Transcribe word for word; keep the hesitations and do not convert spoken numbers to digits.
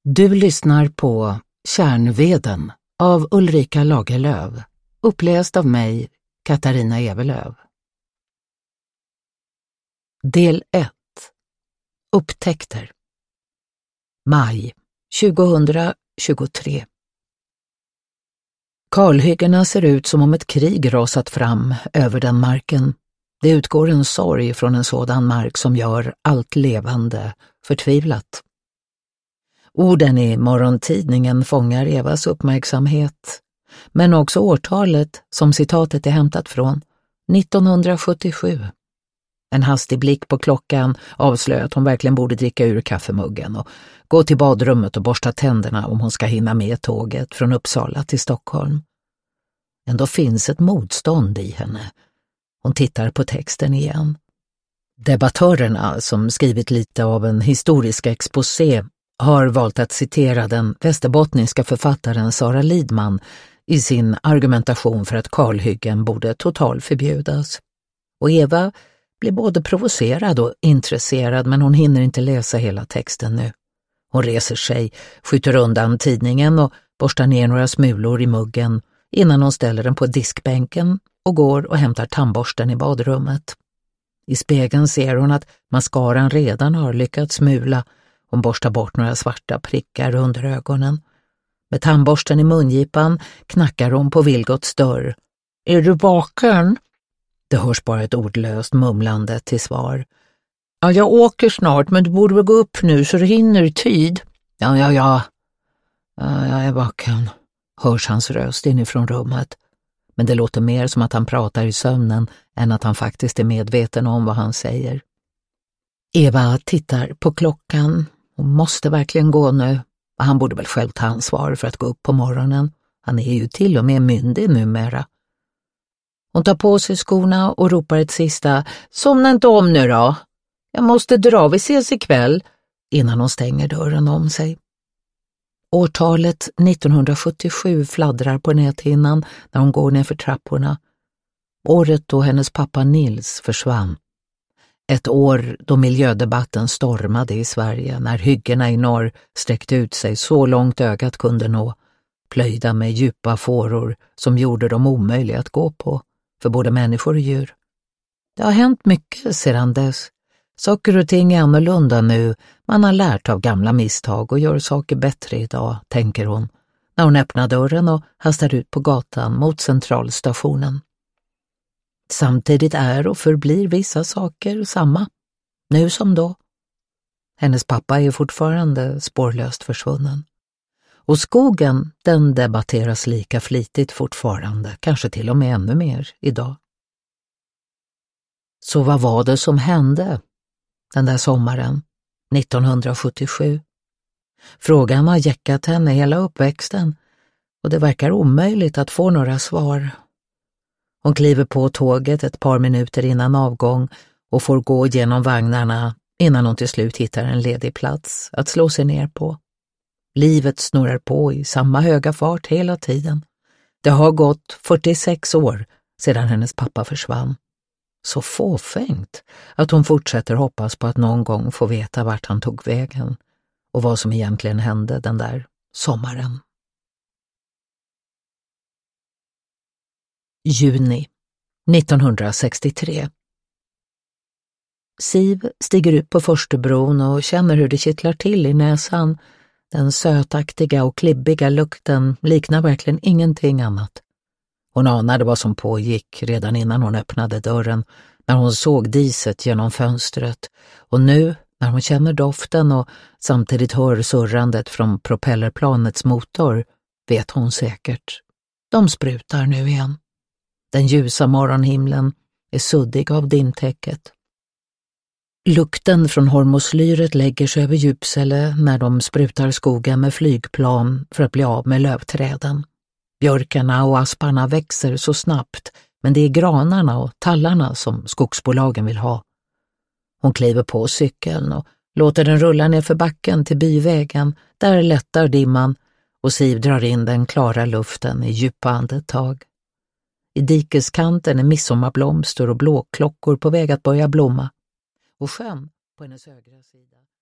Du lyssnar på Kärnveden av Ulrika Lagerlöf, uppläst av mig, Katarina Evelöv. Del ett. Upptäckter. Maj tjugohundratjugotre. Kalhyggena ser ut som om ett krig rasat fram över den marken. Det utgår en sorg från en sådan mark som gör allt levande förtvivlat. Orden i morgontidningen fångar Evas uppmärksamhet, men också årtalet som citatet är hämtat från, nittonhundrasjuttiosju. En hastig blick på klockan avslöjar att hon verkligen borde dricka ur kaffemuggen och gå till badrummet och borsta tänderna om hon ska hinna med tåget från Uppsala till Stockholm. Ändå finns ett motstånd i henne. Hon tittar på texten igen. Debattörerna, som skrivit lite av en historisk exposé, har valt att citera den västerbottniska författaren Sara Lidman i sin argumentation för att kalhyggen borde totalförbjudas. Och Eva blir både provocerad och intresserad, men hon hinner inte läsa hela texten nu. Hon reser sig, skjuter undan tidningen och borstar ner några smulor i muggen innan hon ställer den på diskbänken och går och hämtar tandborsten i badrummet. I spegeln ser hon att mascaran redan har lyckats smula. Hon borstar bort några svarta prickar under ögonen. Med tandborsten i mungipan knackar hon på Vilgots dörr. Är du vaken? Det hörs bara ett ordlöst mumlande till svar. Ja, jag åker snart, men du borde väl gå upp nu så du hinner i tid. Ja, ja, ja. Ja, jag är vaken, hörs hans röst inifrån rummet. Men det låter mer som att han pratar i sömnen än att han faktiskt är medveten om vad han säger. Eva tittar på klockan. Hon måste verkligen gå nu. Han borde väl själv ta ansvar för att gå upp på morgonen. Han är ju till och med myndig numera. Hon tar på sig skorna och ropar ett sista. Somna inte om nu då. Jag måste dra, vi ses ikväll. Innan hon stänger dörren om sig. Årtalet nittonhundrasjuttiosju fladdrar på näthinnan när hon går ner för trapporna. Året då hennes pappa Nils försvann. Ett år då miljödebatten stormade i Sverige när hyggena i norr sträckte ut sig så långt ögat kunde nå, plöjda med djupa fåror som gjorde dem omöjliga att gå på, för både människor och djur. Det har hänt mycket sedan dess. Saker och ting är annorlunda nu, man har lärt av gamla misstag och gör saker bättre idag, tänker hon, när hon öppnar dörren och hastar ut på gatan mot centralstationen. Samtidigt är och förblir vissa saker samma, nu som då. Hennes pappa är fortfarande spårlöst försvunnen. Och skogen, den debatteras lika flitigt fortfarande, kanske till och med ännu mer idag. Så vad var det som hände den där sommaren, nittonhundrasjuttiosju? Frågan har jäckat henne hela uppväxten och det verkar omöjligt att få några svar. Hon kliver på tåget ett par minuter innan avgång och får gå genom vagnarna innan hon till slut hittar en ledig plats att slå sig ner på. Livet snurrar på i samma höga fart hela tiden. Det har gått fyrtiosex år sedan hennes pappa försvann. Så fåfängt att hon fortsätter hoppas på att någon gång få veta vart han tog vägen och vad som egentligen hände den där sommaren. Juni nittonhundrasextiotre. Siv stiger ut på Förstebron och känner hur det kittlar till i näsan. Den sötaktiga och klibbiga lukten liknar verkligen ingenting annat. Hon anade vad som pågick redan innan hon öppnade dörren, när hon såg diset genom fönstret. Och nu, när hon känner doften och samtidigt hör surrandet från propellerplanets motor, vet hon säkert. De sprutar nu igen. Den ljusa morgonhimlen är suddig av dimtäcket. Lukten från hormoslyret lägger sig över Djupsele när de sprutar skogen med flygplan för att bli av med lövträden. Björkarna och asparna växer så snabbt, men det är granarna och tallarna som skogsbolagen vill ha. Hon kliver på cykeln och låter den rulla ner för backen till byvägen. Där lättar dimman och Siv drar in den klara luften i djupa andetag. I dikeskanten är midsommarblomster och blåklockor på väg att börja blomma. Och sjön på hennes högra sida